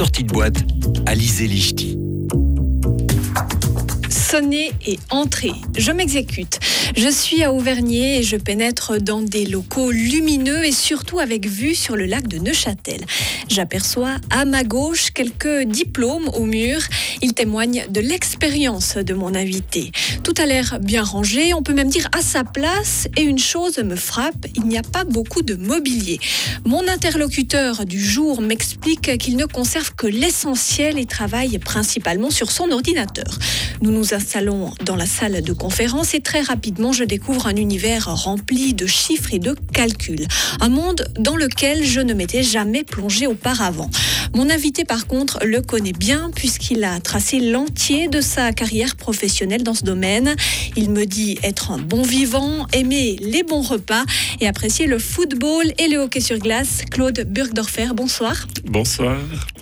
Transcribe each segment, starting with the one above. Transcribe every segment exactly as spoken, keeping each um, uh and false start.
sortie de boîte, Alizé Lichty. Sonner et entrer. Je m'exécute. Je suis à Auvergnat et je pénètre dans des locaux lumineux et surtout avec vue sur le lac de Neuchâtel. J'aperçois à ma gauche quelques diplômes au mur. Ils témoignent de l'expérience de mon invité. Tout a l'air bien rangé, on peut même dire à sa place. Et une chose me frappe, il n'y a pas beaucoup de mobilier. Mon interlocuteur du jour m'explique qu'il ne conserve que l'essentiel et travaille principalement sur son ordinateur. Nous nous installons dans la salle de conférence et très rapidement, je découvre un univers rempli de chiffres et de calculs. Un monde dans lequel je ne m'étais jamais plongée auparavant. Mon invité, par contre, le connaît bien puisqu'il a tracé l'entier de sa carrière professionnelle dans ce domaine. Il me dit être un bon vivant, aimer les bons repas et apprécier le football et le hockey sur glace. Claude Burgdorfer, bonsoir. Bonsoir.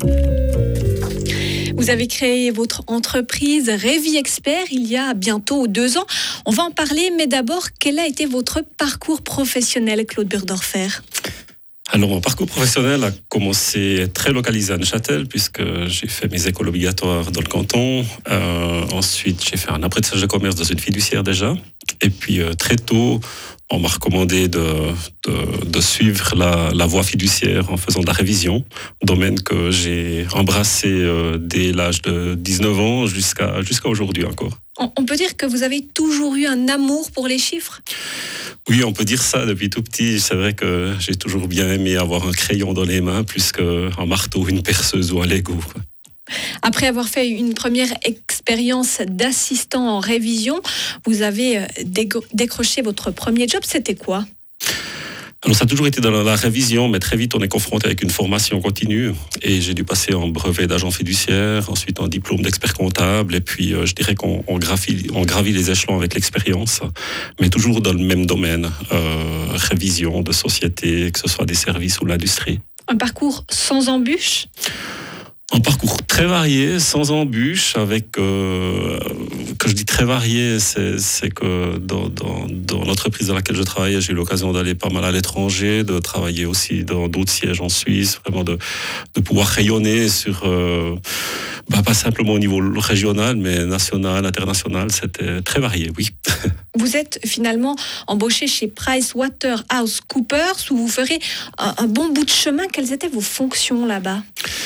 Vous avez créé votre entreprise Révi Expert il y a bientôt deux ans. On va en parler, mais d'abord, quel a été votre parcours professionnel, Claude Burgdorfer ? Alors, mon parcours professionnel a commencé très localisé à Neuchâtel, puisque j'ai fait mes écoles obligatoires dans le canton. Euh, ensuite, j'ai fait un apprentissage de commerce dans une fiduciaire déjà. Et puis, euh, très tôt, on m'a recommandé de, de, de suivre la, la voie fiduciaire en faisant de la révision, domaine que j'ai embrassé euh, dès l'âge de dix-neuf ans jusqu'à, jusqu'à aujourd'hui encore. On peut dire que vous avez toujours eu un amour pour les chiffres ? Oui, on peut dire ça depuis tout petit. C'est vrai que j'ai toujours bien aimé avoir un crayon dans les mains plus qu'un marteau, une perceuse ou un Lego. Après avoir fait une première expérience d'assistant en révision, vous avez décroché votre premier job. C'était quoi ? Alors, ça a toujours été dans la révision, mais très vite, on est confronté avec une formation continue. Et j'ai dû passer en brevet d'agent fiduciaire, ensuite en diplôme d'expert comptable. Et puis, euh, je dirais qu'on on gravit, on gravit les échelons avec l'expérience, mais toujours dans le même domaine, euh, révision de société, que ce soit des services ou l'industrie. Un parcours sans embûches ? Un parcours très varié, sans embûches, avec, euh, quand je dis très varié, c'est, c'est que dans, dans, dans l'entreprise dans laquelle je travaillais, j'ai eu l'occasion d'aller pas mal à l'étranger, de travailler aussi dans d'autres sièges en Suisse, vraiment de, de pouvoir rayonner sur, euh, bah, pas simplement au niveau régional, mais national, international, c'était très varié, oui. Vous êtes finalement embauché chez PricewaterhouseCoopers, où vous ferez un, un bon bout de chemin. Quelles étaient vos fonctions là-bas ?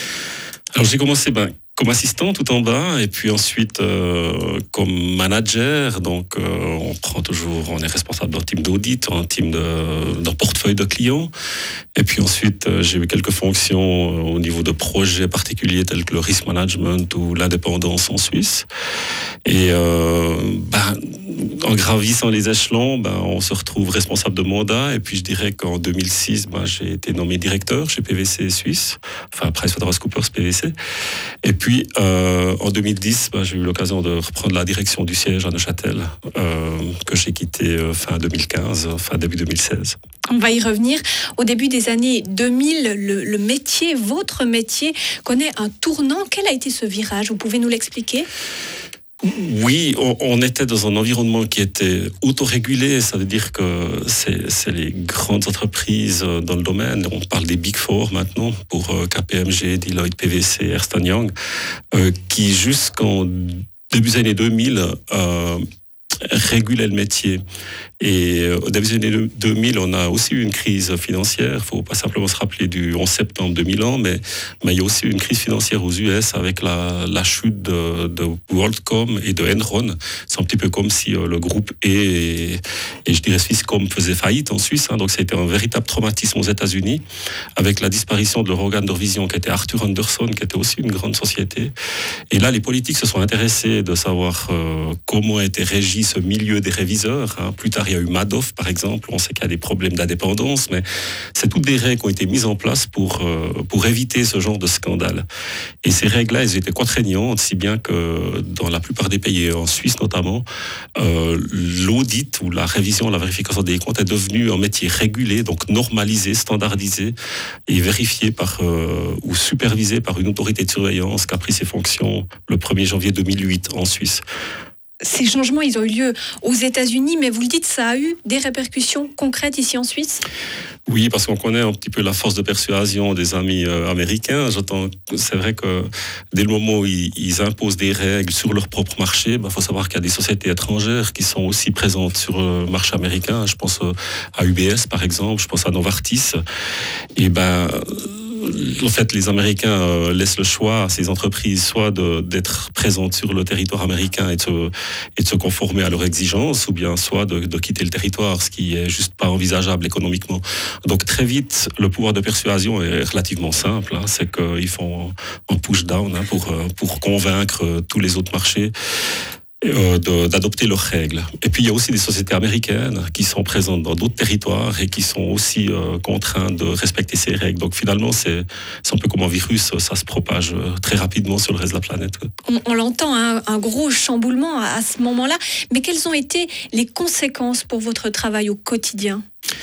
Alors j'ai commencé ben, comme assistant tout en bas et puis ensuite euh, comme manager. Donc euh, on prend toujours, on est responsable d'un team d'audit, un team de, d'un portefeuille de clients. Et puis ensuite euh, j'ai eu quelques fonctions au niveau de projets particuliers tels que le risk management ou l'indépendance en Suisse. Et euh, ben, en gravissant les échelons, ben, on se retrouve responsable de mandat. Et puis je dirais qu'en deux mille six, ben, j'ai été nommé directeur chez P V C Suisse, enfin PricewaterhouseCoopers P V C. Et puis euh, en deux mille dix, ben, j'ai eu l'occasion de reprendre la direction du siège à Neuchâtel, euh, que j'ai quitté euh, fin deux mille quinze, fin début deux mille seize. On va y revenir. Au début des années deux mille, le, le métier, votre métier, connaît un tournant. Quel a été ce virage ? Vous pouvez nous l'expliquer ? Oui, on, on était dans un environnement qui était autorégulé, ça veut dire que c'est, c'est les grandes entreprises dans le domaine, on parle des Big Four maintenant, pour K P M G, Deloitte, P V C, Ernst and Young, euh, qui jusqu'en début des années deux mille euh, régulaient le métier. Et au début des années deux mille, on a aussi eu une crise financière. Il ne faut pas simplement se rappeler du onze septembre deux mille un, mais, mais il y a aussi eu une crise financière aux U S avec la, la chute de, de WorldCom et de Enron. C'est un petit peu comme si euh, le groupe E et, et je dirais Swisscom faisaient faillite en Suisse. Hein, donc ça a été un véritable traumatisme aux États-Unis avec la disparition de leur organe de revision qui était Arthur Andersen, qui était aussi une grande société. Et là, les politiques se sont intéressés de savoir euh, comment était régi ce milieu des réviseurs. Hein. Plus tard, il y a eu Madoff, par exemple. On sait qu'il y a des problèmes d'indépendance, mais c'est toutes des règles qui ont été mises en place pour, euh, pour éviter ce genre de scandale. Et ces règles-là, elles étaient contraignantes, si bien que dans la plupart des pays, en Suisse notamment, euh, l'audit ou la révision, la vérification des comptes est devenu un métier régulé, donc normalisé, standardisé et vérifié par, euh, ou supervisé par une autorité de surveillance qui a pris ses fonctions le premier janvier deux mille huit en Suisse. Ces changements, ils ont eu lieu aux États-Unis, mais vous le dites, ça a eu des répercussions concrètes ici en Suisse ? Oui, parce qu'on connaît un petit peu la force de persuasion des amis euh, américains. J'entends, c'est vrai que dès le moment où ils, ils imposent des règles sur leur propre marché, il bah, faut savoir qu'il y a des sociétés étrangères qui sont aussi présentes sur le marché américain. Je pense euh, à U B S, par exemple, je pense à Novartis. Et ben... En fait, les Américains euh, laissent le choix à ces entreprises soit de, d'être présentes sur le territoire américain et de, se, et de se conformer à leurs exigences, ou bien soit de, de quitter le territoire, ce qui est juste pas envisageable économiquement. Donc très vite, le pouvoir de persuasion est relativement simple. Hein, c'est qu'ils font un push-down hein, pour, pour convaincre tous les autres marchés Euh, de, d'adopter leurs règles. Et puis il y a aussi des sociétés américaines qui sont présentes dans d'autres territoires et qui sont aussi euh, contraintes de respecter ces règles. Donc finalement, c'est, c'est un peu comme un virus, ça se propage très rapidement sur le reste de la planète. On, on l'entend, hein, un gros chamboulement à, à ce moment-là. Mais quelles ont été les conséquences pour votre travail au quotidien ?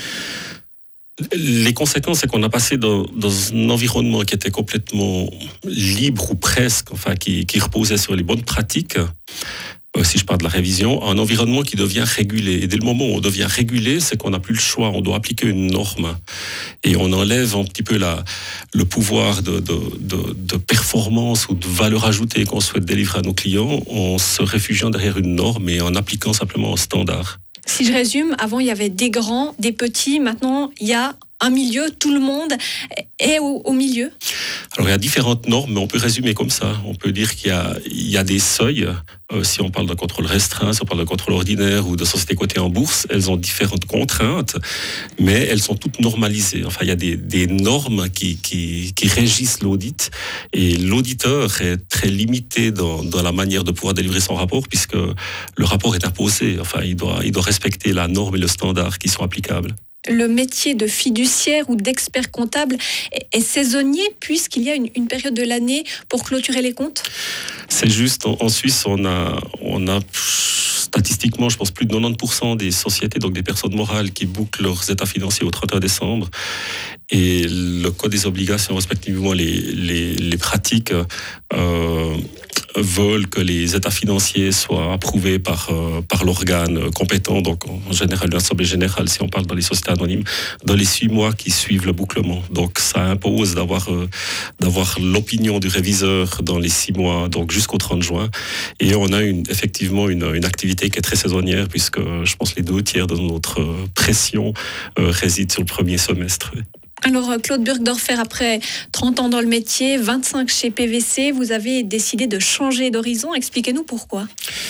Les conséquences, c'est qu'on a passé dans, dans un environnement qui était complètement libre ou presque, enfin qui, qui reposait sur les bonnes pratiques. Euh, si je parle de la révision, un environnement qui devient régulé. Et dès le moment où on devient régulé, c'est qu'on n'a plus le choix, on doit appliquer une norme. Et on enlève un petit peu la, le pouvoir de, de, de, de performance ou de valeur ajoutée qu'on souhaite délivrer à nos clients en se réfugiant derrière une norme et en appliquant simplement un standard. Si je résume, avant il y avait des grands, des petits, maintenant il y a un milieu, tout le monde est au, au milieu. Alors il y a différentes normes, mais on peut résumer comme ça. On peut dire qu'il y a, il y a des seuils. Euh, si on parle d'un contrôle restreint, si on parle d'un contrôle ordinaire ou de sociétés cotées en bourse, elles ont différentes contraintes, mais elles sont toutes normalisées. Enfin, il y a des, des normes qui, qui, qui régissent l'audit, et l'auditeur est très limité dans, dans la manière de pouvoir délivrer son rapport, puisque le rapport est imposé. Enfin, il doit, il doit respecter la norme et le standard qui sont applicables. Le métier de fiduciaire ou d'expert comptable est saisonnier puisqu'il y a une, une période de l'année pour clôturer les comptes ? C'est juste, en, en Suisse, on a, on a statistiquement, je pense, plus de quatre-vingt-dix pour cent des sociétés, donc des personnes morales, qui bouclent leurs états financiers au trente et un décembre. Et le Code des obligations, respectivement les, les, les pratiques, euh, veulent que les états financiers soient approuvés par, euh, par l'organe compétent, donc en général l'Assemblée générale, si on parle dans les sociétés anonymes, dans les six mois qui suivent le bouclement. Donc ça impose d'avoir, euh, d'avoir l'opinion du réviseur dans les six mois, donc jusqu'au trente juin. Et on a une, effectivement une, une activité qui est très saisonnière, puisque je pense les deux tiers de notre pression euh, résident sur le premier semestre. Alors Claude Burgdorfer, après trente ans dans le métier, vingt-cinq chez P V C, vous avez décidé de changer d'horizon. Expliquez-nous pourquoi.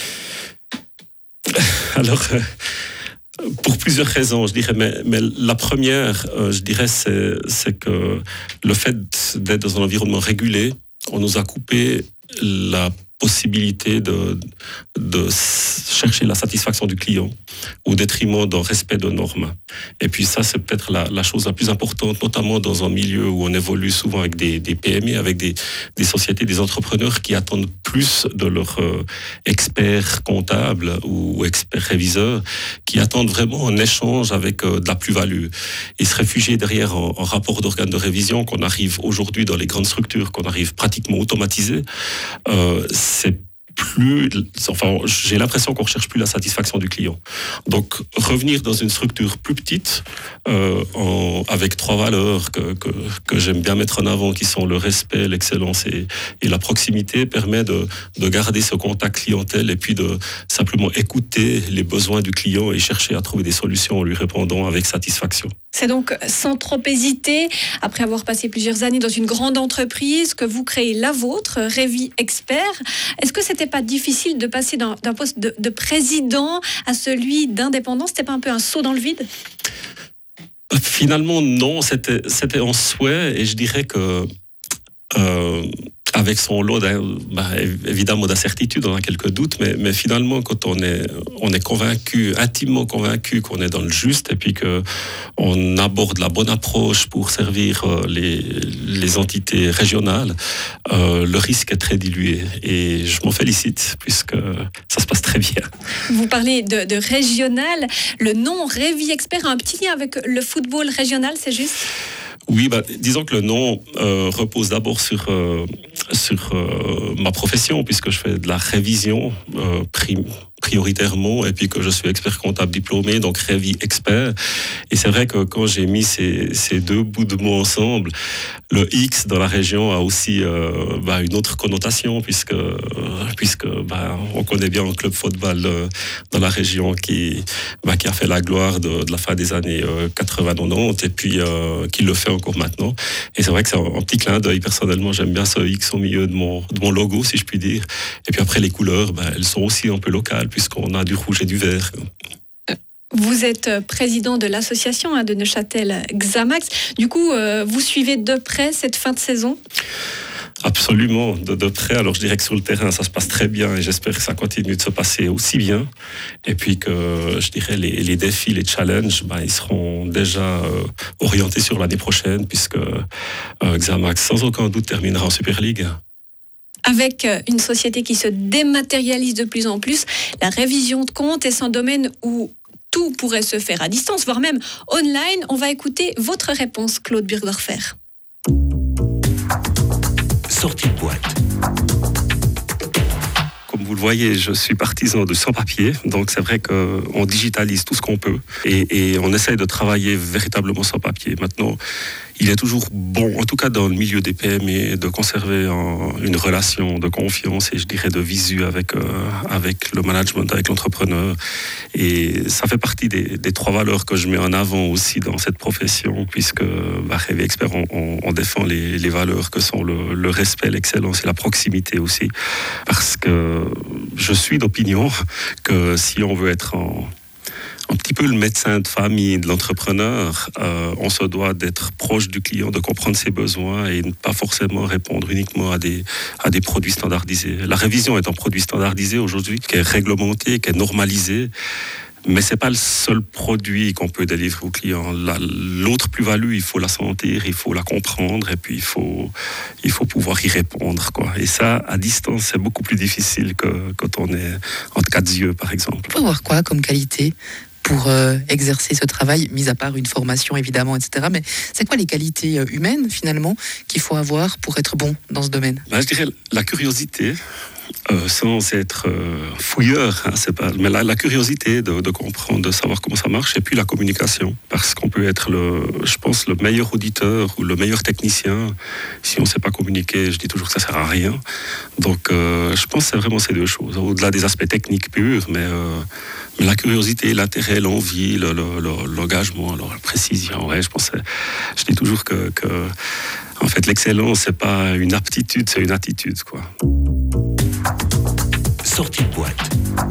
Alors, euh, pour plusieurs raisons, je dirais, mais, mais la première, euh, je dirais, c'est, c'est que le fait d'être dans un environnement régulé, on nous a coupé la possibilité de, de chercher la satisfaction du client au détriment d'un respect de normes. Et puis ça, c'est peut-être la, la chose la plus importante, notamment dans un milieu où on évolue souvent avec des, des P M E, avec des, des sociétés, des entrepreneurs qui attendent plus de leurs euh, experts comptables ou experts réviseurs, qui attendent vraiment un échange avec euh, de la plus-value. Et se réfugier derrière un, un rapport d'organe de révision qu'on arrive aujourd'hui dans les grandes structures, qu'on arrive pratiquement automatisé, euh, c'est plus, enfin, j'ai l'impression qu'on recherche plus la satisfaction du client. Donc, revenir dans une structure plus petite, euh, en, avec trois valeurs que, que, que j'aime bien mettre en avant, qui sont le respect, l'excellence et, et la proximité, permet de, de garder ce contact clientèle et puis de simplement écouter les besoins du client et chercher à trouver des solutions en lui répondant avec satisfaction. C'est donc sans trop hésiter, après avoir passé plusieurs années dans une grande entreprise, que vous créez la vôtre, Révi Expert. Est-ce que c'était pas difficile de passer d'un, d'un poste de, de président à celui d'indépendant ? C'était pas un peu un saut dans le vide ? Finalement, non. C'était, c'était un souhait, et je dirais que euh, avec son lot, bah, évidemment, d'incertitudes, on a quelques doutes, mais, mais finalement, quand on est, on est convaincu, intimement convaincu qu'on est dans le juste, et puis qu'on aborde la bonne approche pour servir les, les entités régionales, euh, le risque est très dilué. Et je m'en félicite, puisque ça se passe très bien. Vous parlez de, de régional. Le nom Révi Expert a un petit lien avec le football régional, c'est juste ? Oui, bah, disons que le nom euh, repose d'abord sur, euh, sur euh, ma profession, puisque je fais de la révision euh, prim- prioritairement, et puis que je suis expert comptable diplômé, donc Révi expert. Et c'est vrai que quand j'ai mis ces, ces deux bouts de mots ensemble, le X dans la région a aussi euh, bah, une autre connotation, puisque, euh, puisque bah, on connaît bien un club football euh, dans la région qui, bah, qui a fait la gloire de, de la fin des années euh, quatre-vingts quatre-vingt-dix, et puis euh, qui le fait encore maintenant. Et c'est vrai que c'est un, un petit clin d'œil. Personnellement, j'aime bien ce X au milieu de mon, de mon logo, si je puis dire. Et puis après, les couleurs, bah, elles sont aussi un peu locales, puisqu'on a du rouge et du vert. Vous êtes président de l'association hein, de Neuchâtel Xamax. Du coup, euh, vous suivez de près cette fin de saison ? Absolument, de, de près. Alors je dirais que sur le terrain, ça se passe très bien et j'espère que ça continue de se passer aussi bien. Et puis que, je dirais, les, les défis, les challenges, ben, ils seront déjà euh, orientés sur l'année prochaine, puisque euh, Xamax, sans aucun doute, terminera en Super League. Avec une société qui se dématérialise de plus en plus, la révision de comptes est un domaine où tout pourrait se faire à distance, voire même online. On va écouter votre réponse, Claude Burgdorfer. Sortie de boîte. Comme vous le voyez, je suis partisan de sans-papier, donc c'est vrai qu'on digitalise tout ce qu'on peut et, et on essaye de travailler véritablement sans papier. Maintenant, il est toujours bon, en tout cas dans le milieu des P M E, de conserver un, une relation de confiance et je dirais de visu avec, euh, avec le management, avec l'entrepreneur. Et ça fait partie des, des trois valeurs que je mets en avant aussi dans cette profession, puisque bah, Révi Expert, on, on, on défend les, les valeurs que sont le, le respect, l'excellence et la proximité aussi. Parce que je suis d'opinion que si on veut être en un petit peu le médecin de famille de l'entrepreneur, euh, on se doit d'être proche du client, de comprendre ses besoins et ne pas forcément répondre uniquement à des, à des produits standardisés. La révision est un produit standardisé aujourd'hui, qui est réglementé, qui est normalisé. Mais c'est pas le seul produit qu'on peut délivrer au client. La, l'autre plus-value, il faut la sentir, il faut la comprendre, et puis il faut, il faut pouvoir y répondre, quoi. Et ça, à distance, c'est beaucoup plus difficile que quand on est entre quatre yeux, par exemple. Il faut avoir quoi comme qualité pour euh, exercer ce travail, mis à part une formation évidemment, et cetera. Mais c'est quoi les qualités euh, humaines finalement qu'il faut avoir pour être bon dans ce domaine ? Ben, je dirais la curiosité. Euh, sans être euh, fouilleur, hein, c'est pas, mais la, la curiosité de, de comprendre, de savoir comment ça marche, et puis la communication, parce qu'on peut être, le, je pense, le meilleur auditeur ou le meilleur technicien, si on ne sait pas communiquer, je dis toujours que ça ne sert à rien. Donc euh, je pense que c'est vraiment ces deux choses, au-delà des aspects techniques purs, mais, euh, mais la curiosité, l'intérêt, l'envie, le, le, le, l'engagement, la précision, ouais, je pense que je dis toujours que, que en fait, l'excellence, c'est pas une aptitude, c'est une attitude, quoi. Sortie de boîte.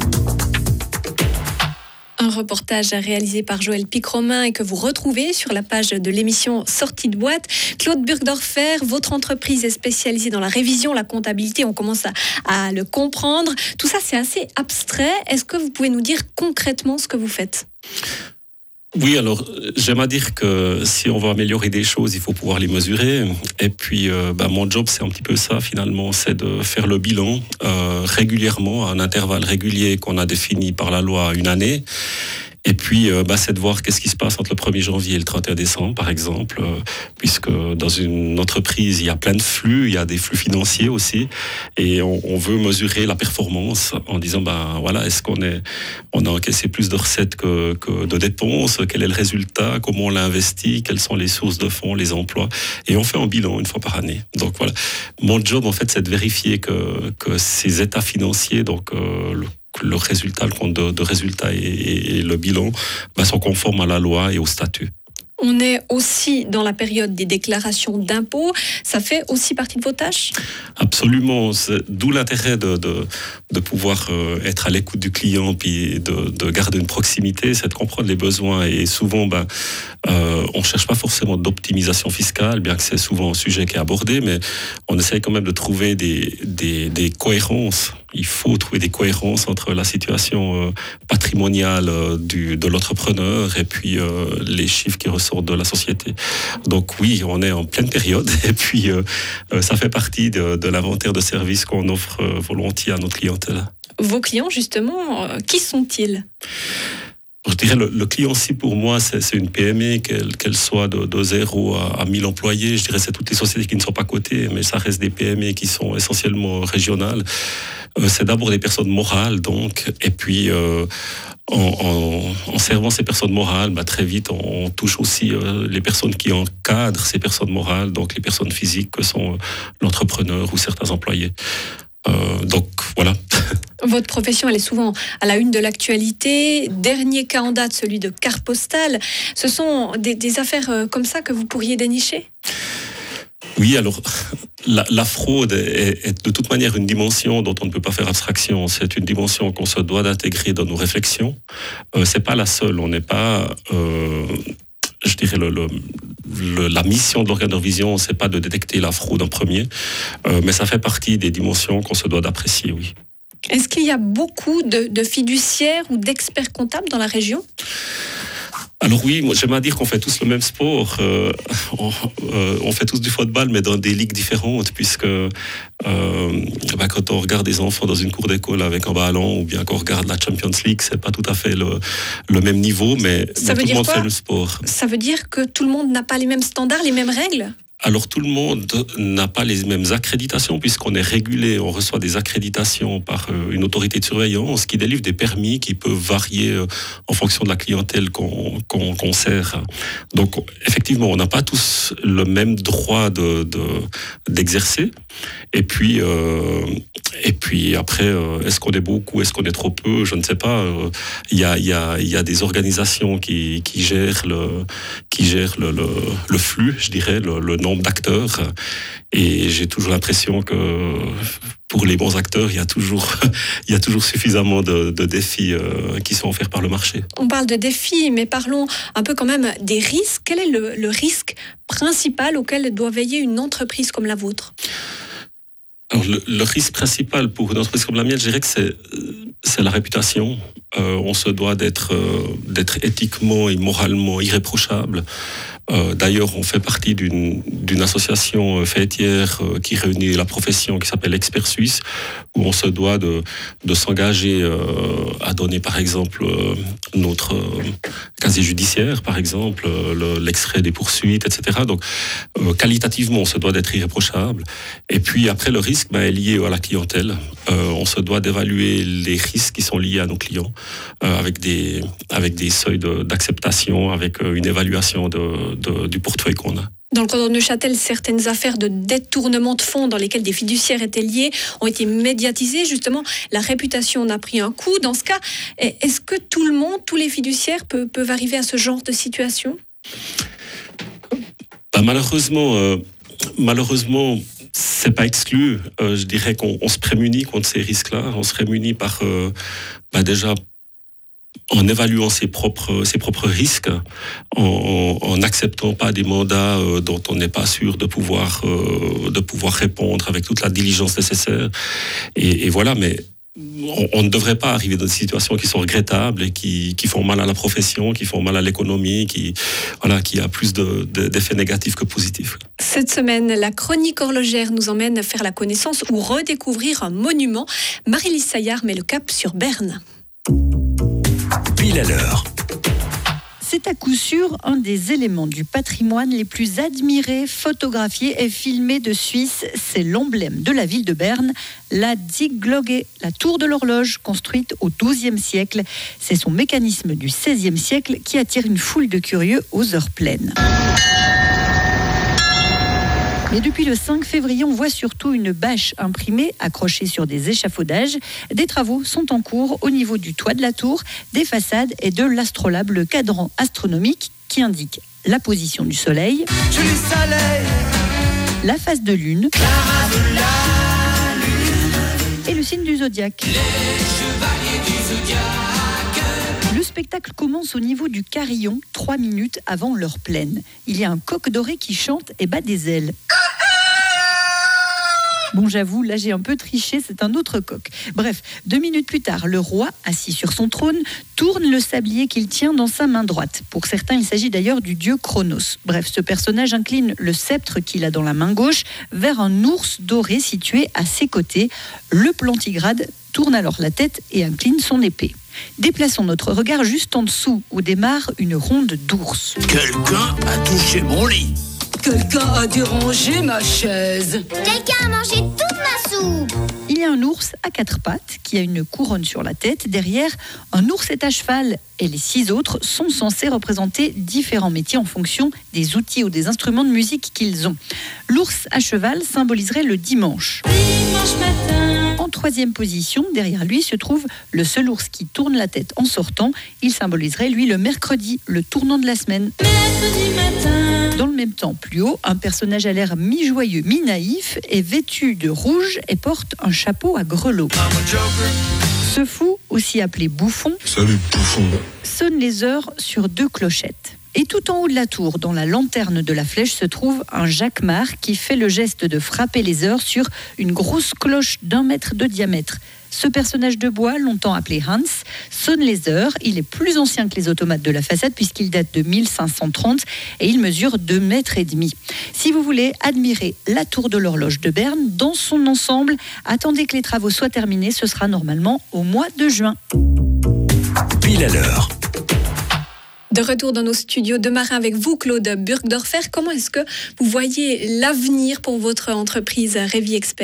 Un reportage réalisé par Joël Pic-Romain et que vous retrouvez sur la page de l'émission Sortie de boîte. Claude Burgdorfer, votre entreprise est spécialisée dans la révision, la comptabilité, on commence à, à le comprendre. Tout ça, c'est assez abstrait. Est-ce que vous pouvez nous dire concrètement ce que vous faites ? Oui, alors j'aime à dire que si on veut améliorer des choses, il faut pouvoir les mesurer. Et puis, euh, bah, mon job, c'est un petit peu ça finalement, c'est de faire le bilan euh, régulièrement, à un intervalle régulier qu'on a défini par la loi une année. Et puis, euh, bah, c'est de voir qu'est-ce qui se passe entre le premier janvier et le trente et un décembre, par exemple, euh, puisque dans une entreprise, il y a plein de flux, il y a des flux financiers aussi, et on, on veut mesurer la performance en disant, bah, voilà, est-ce qu'on est, on a encaissé plus de recettes que, que de dépenses, quel est le résultat, comment on l'a investi, quelles sont les sources de fonds, les emplois, et on fait un bilan une fois par année. Donc voilà, mon job, en fait, c'est de vérifier que, que ces états financiers, donc euh, le le résultat, le compte de, de résultat et, et, et le bilan bah, sont conformes à la loi et au statut. On est aussi dans la période des déclarations d'impôts. Ça fait aussi partie de vos tâches ? Absolument. C'est d'où l'intérêt de, de, de pouvoir euh, être à l'écoute du client puis de, de garder une proximité, c'est de comprendre les besoins. Et souvent, ben, euh, on ne cherche pas forcément d'optimisation fiscale, bien que c'est souvent un sujet qui est abordé, mais on essaye quand même de trouver des, des, des cohérences. Il faut trouver des cohérences entre la situation euh, patrimoniale euh, du, de l'entrepreneur et puis euh, les chiffres qui ressortent de la société. Donc oui, on est en pleine période et puis euh, euh, ça fait partie de, de l'inventaire de services qu'on offre euh, volontiers à notre clientèle. Vos clients, justement, euh, qui sont-ils ? Je dirais le, le client cible pour moi, c'est, c'est une P M E, qu'elle, qu'elle soit de, de zéro à, à mille employés. Je dirais c'est toutes les sociétés qui ne sont pas cotées, mais ça reste des P M E qui sont essentiellement régionales. Euh, c'est d'abord des personnes morales, donc, et puis euh, en, en, en servant ces personnes morales, bah, très vite on, on touche aussi euh, les personnes qui encadrent ces personnes morales, donc les personnes physiques que sont l'entrepreneur ou certains employés. Euh, donc voilà. Votre profession, elle est souvent à la une de l'actualité. Dernier cas en date, celui de Carte Postale. Ce sont des, des affaires comme ça que vous pourriez dénicher ? Oui, alors la, la fraude est, est de toute manière une dimension dont on ne peut pas faire abstraction. C'est une dimension qu'on se doit d'intégrer dans nos réflexions. Euh, c'est pas la seule. On n'est pas, euh, je dirais le, le Le, la mission de l'organe de revision, c'est pas de détecter la fraude en premier, euh, mais ça fait partie des dimensions qu'on se doit d'apprécier, oui. Est-ce qu'il y a beaucoup de, de fiduciaires ou d'experts comptables dans la région ? Alors oui, moi, j'aime à dire qu'on fait tous le même sport. Euh, on, euh, on fait tous du football, mais dans des ligues différentes, puisque euh, bah, quand on regarde des enfants dans une cour d'école avec un ballon, ou bien qu'on regarde la Champions League, c'est pas tout à fait le, le même niveau, mais, mais tout le monde quoi fait le sport. Ça veut dire que tout le monde n'a pas les mêmes standards, les mêmes règles ? Alors tout le monde n'a pas les mêmes accréditations puisqu'on est régulé, on reçoit des accréditations par une autorité de surveillance qui délivre des permis qui peuvent varier en fonction de la clientèle qu'on, qu'on, qu'on sert. Donc effectivement, on n'a pas tous le même droit de, de, d'exercer. Et puis, euh, et puis après, est-ce qu'on est beaucoup, est-ce qu'on est trop peu, je ne sais pas. Il y a, il y a, il y a des organisations qui, qui gèrent le, qui gèrent le, le, le flux, je dirais, le, le nombre d'acteurs, et j'ai toujours l'impression que pour les bons acteurs, il y a toujours, il y a toujours suffisamment de, de défis euh, qui sont offerts par le marché. On parle de défis, mais parlons un peu quand même des risques. Quel est le, le risque principal auquel doit veiller une entreprise comme la vôtre ? Alors, le, le risque principal pour une entreprise comme la mienne, je dirais que c'est, c'est la réputation. Euh, on se doit d'être, euh, d'être éthiquement et moralement irréprochable. Euh, d'ailleurs, on fait partie d'une, d'une association faîtière euh, qui réunit la profession qui s'appelle Expert Suisse, où on se doit de, de s'engager euh, à donner, par exemple, euh, notre euh, casier judiciaire, par exemple, euh, le, l'extrait des poursuites, et cetera. Donc, euh, qualitativement, on se doit d'être irréprochable. Et puis, après, le risque ben, est lié à la clientèle. Euh, on se doit d'évaluer les risques qui sont liés à nos clients, euh, avec des, avec des seuils de, d'acceptation, avec euh, une évaluation de De, du portefeuille qu'on a. Dans le canton de Neuchâtel, certaines affaires de détournement de fonds dans lesquelles des fiduciaires étaient liés ont été médiatisées. Justement, la réputation en a pris un coup. Dans ce cas, est-ce que tout le monde, tous les fiduciaires peuvent, peuvent arriver à ce genre de situation ? Bah, malheureusement, euh, malheureusement, c'est pas exclu. Euh, je dirais qu'on on se prémunit contre ces risques-là. On se prémunit par euh, bah, déjà en évaluant ses propres, ses propres risques, en, en acceptant pas des mandats euh, dont on n'est pas sûr de pouvoir, euh, de pouvoir répondre avec toute la diligence nécessaire. Et, et voilà, mais on, on ne devrait pas arriver dans des situations qui sont regrettables et qui, qui font mal à la profession, qui font mal à l'économie, qui, voilà, qui a plus de, de, d'effets négatifs que positifs. Cette semaine, la chronique horlogère nous emmène à faire la connaissance ou redécouvrir un monument. Marie-Lise Saillard met le cap sur Berne. Pile à l'heure. C'est à coup sûr un des éléments du patrimoine les plus admirés, photographiés et filmés de Suisse. C'est l'emblème de la ville de Berne, la Zigglocke, la tour de l'horloge construite au douzième siècle. C'est son mécanisme du seizième siècle qui attire une foule de curieux aux heures pleines. Mais depuis le cinq février, on voit surtout une bâche imprimée accrochée sur des échafaudages. Des travaux sont en cours au niveau du toit de la tour, des façades et de l'astrolabe, le cadran astronomique qui indique la position du soleil, la phase de lune et le signe du zodiaque. Le spectacle commence au niveau du carillon, trois minutes avant l'heure pleine. Il y a un coq doré qui chante et bat des ailes. Bon, j'avoue, là j'ai un peu triché, c'est un autre coq. Bref, deux minutes plus tard, le roi, assis sur son trône, tourne le sablier qu'il tient dans sa main droite. Pour certains, il s'agit d'ailleurs du dieu Chronos. Bref, ce personnage incline le sceptre qu'il a dans la main gauche vers un ours doré situé à ses côtés. Le plantigrade tourne alors la tête et incline son épée. Déplaçons notre regard juste en dessous, où démarre une ronde d'ours. Quelqu'un a touché mon lit. Quelqu'un a dérangé ma chaise. Quelqu'un a mangé toute ma soupe. Il y a un ours à quatre pattes qui a une couronne sur la tête. Derrière, un ours est à cheval et les six autres sont censés représenter différents métiers en fonction des outils ou des instruments de musique qu'ils ont. L'ours à cheval symboliserait le dimanche. Dimanche matin. En troisième position, derrière lui se trouve le seul ours qui tourne la tête en sortant. Il symboliserait, lui, le mercredi, le tournant de la semaine. Mercredi matin. Dans le même temps, plus haut, un personnage à l'air mi-joyeux, mi-naïf est vêtu de rouge et porte un chapeau à grelots. Ce fou, aussi appelé bouffon, Salut, bouffon. sonne les heures sur deux clochettes. Et tout en haut de la tour, dans la lanterne de la flèche, se trouve un jacquemart qui fait le geste de frapper les heures sur une grosse cloche d'un mètre de diamètre. Ce personnage de bois, longtemps appelé Hans, sonne les heures. Il est plus ancien que les automates de la façade puisqu'il date de mille cinq cent trente et il mesure deux mètres et demi. Si vous voulez admirer la tour de l'horloge de Berne dans son ensemble, attendez que les travaux soient terminés. Ce sera normalement au mois de juin. Pile à l'heure. De retour dans nos studios de Marin avec vous, Claude Burgdorfer. Comment est-ce que vous voyez l'avenir pour votre entreprise Révi Expert ?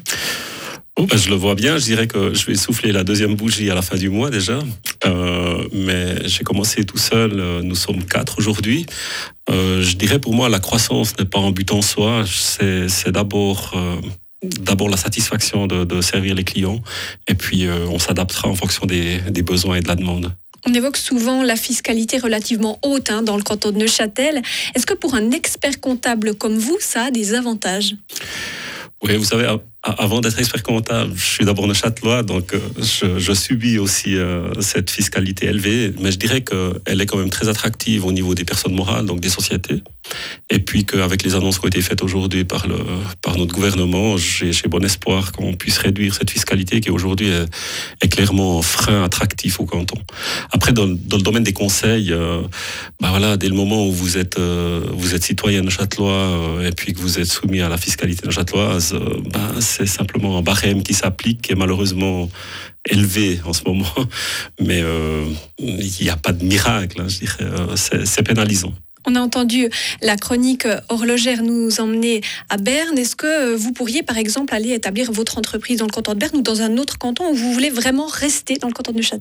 Oh, ben, je le vois bien, je dirais que je vais souffler la deuxième bougie à la fin du mois déjà. Euh, mais j'ai commencé tout seul, nous sommes quatre aujourd'hui. Euh, je dirais pour moi, la croissance n'est pas un but en soi, c'est, c'est d'abord... Euh, D'abord la satisfaction de, de servir les clients et puis euh, on s'adaptera en fonction des, des besoins et de la demande. On évoque souvent la fiscalité relativement haute hein, dans le canton de Neuchâtel. Est-ce que pour un expert comptable comme vous, ça a des avantages ? Oui, vous savez, avant d'être expert comptable, je suis d'abord neuchâtelois, donc je, je subis aussi euh, cette fiscalité élevée, mais je dirais qu'elle est quand même très attractive au niveau des personnes morales, donc des sociétés. Et puis qu'avec les annonces qui ont été faites aujourd'hui par, le, par notre gouvernement, j'ai, j'ai bon espoir qu'on puisse réduire cette fiscalité qui aujourd'hui est, est clairement un frein attractif au canton. Après, dans, dans le domaine des conseils, euh, bah voilà, dès le moment où vous êtes, euh, vous êtes citoyen neuchâtelois euh, et puis que vous êtes soumis à la fiscalité neuchâteloise, euh, bah, c'est simplement un barème qui s'applique, qui est malheureusement élevé en ce moment, mais euh, il n'y a pas de miracle, hein, je dirais, euh, c'est, c'est pénalisant. On a entendu la chronique horlogère nous emmener à Berne. Est-ce que vous pourriez, par exemple, aller établir votre entreprise dans le canton de Berne ou dans un autre canton où vous voulez vraiment rester dans le canton de Neuchâtel ?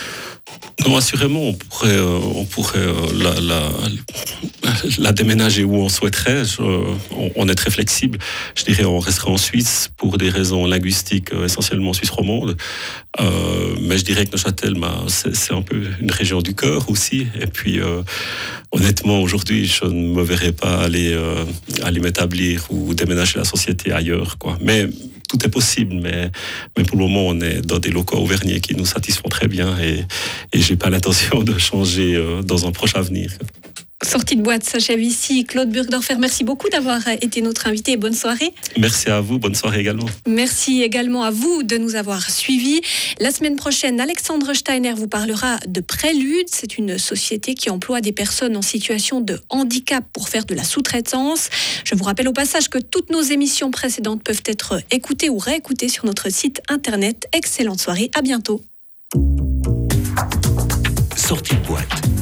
Non, assurément, on pourrait, euh, on pourrait euh, la, la, la déménager où on souhaiterait. Je, on, on est très flexible. Je dirais on resterait en Suisse pour des raisons linguistiques, euh, essentiellement suisse romande. Euh, mais je dirais que Neuchâtel, bah, c'est, c'est un peu une région du cœur aussi. Et puis, euh, honnêtement, aujourd'hui, je ne me verrais pas aller, euh, aller m'établir ou déménager la société ailleurs, quoi. Mais tout est possible, mais, mais pour le moment, on est dans des locaux auvergnats qui nous satisfont très bien et, et je n'ai pas l'intention de changer euh, dans un proche avenir. Sortie de boîte s'achève ici. Claude Burgdorfer, merci beaucoup d'avoir été notre invité et bonne soirée. Merci à vous, bonne soirée également. Merci également à vous de nous avoir suivis. La semaine prochaine, Alexandre Steiner vous parlera de Prélude. C'est une société qui emploie des personnes en situation de handicap pour faire de la sous-traitance. Je vous rappelle au passage que toutes nos émissions précédentes peuvent être écoutées ou réécoutées sur notre site internet. Excellente soirée, à bientôt. Sortie de boîte.